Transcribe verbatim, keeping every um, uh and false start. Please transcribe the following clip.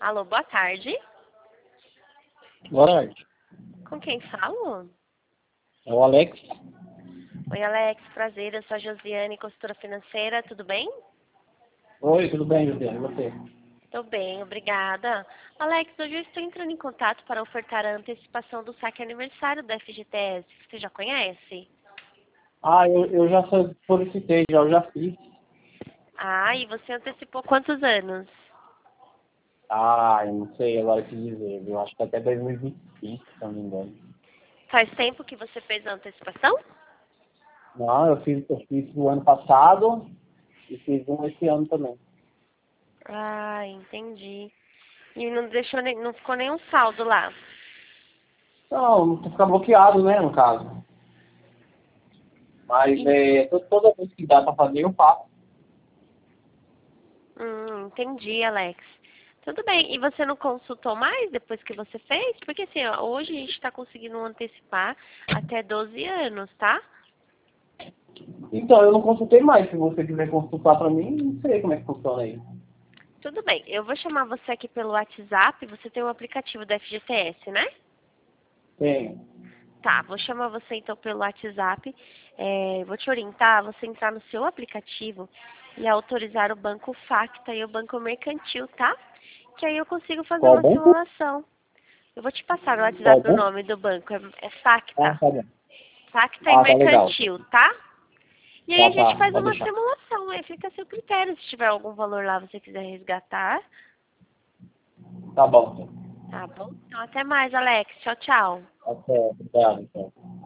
Alô, boa tarde. Boa tarde. Com quem falo? É o Alex. Oi, Alex. Prazer. Eu sou a Josiane, consultora financeira. Tudo bem? Oi, tudo bem, Josiane? E você? Tô bem, obrigada. Alex, hoje eu estou entrando em contato para ofertar a antecipação do saque aniversário da F G T S. Você já conhece? Ah, eu, eu já solicitei, já, eu já fiz. Ah, e você antecipou quantos anos? Ah, eu não sei agora o que dizer. Eu acho que até dois mil e vinte e cinco, se não me engano. Faz tempo que você fez a antecipação? Não, eu fiz, eu fiz o ano passado e fiz um esse ano também. Ah, entendi. E não deixou nem, não ficou nenhum saldo lá. Não, não ficar bloqueado, né, no caso. Mas E, é, to- toda vez que dá pra fazer, eu faço. hum, entendi, Alex. Tudo bem. E você não consultou mais depois que você fez? Porque assim, ó, hoje a gente está conseguindo antecipar até doze anos, tá? Então, eu não consultei mais. Se você quiser consultar pra mim, não sei como é que funciona aí. Tudo bem. Eu vou chamar você aqui pelo WhatsApp. Você tem o aplicativo da F G T S, né? Tem. Tá, vou chamar você então pelo WhatsApp. É, vou te orientar a você entrar no seu aplicativo e autorizar o banco Facta e o banco Mercantil, tá? Que aí eu consigo fazer Qual uma banco? simulação. Eu vou te passar no Qual WhatsApp o banco? nome do banco. É, é Ah, Facta. tá bom. Facta e Ah, tá legal. Mercantil, tá? E aí Tá, a gente tá. faz Pode uma deixar. simulação. Aí fica a seu critério. Se tiver algum valor lá você quiser resgatar. Tá bom. Tá bom? Então até mais, Alex. Tchau, tchau. Até. Obrigado, então.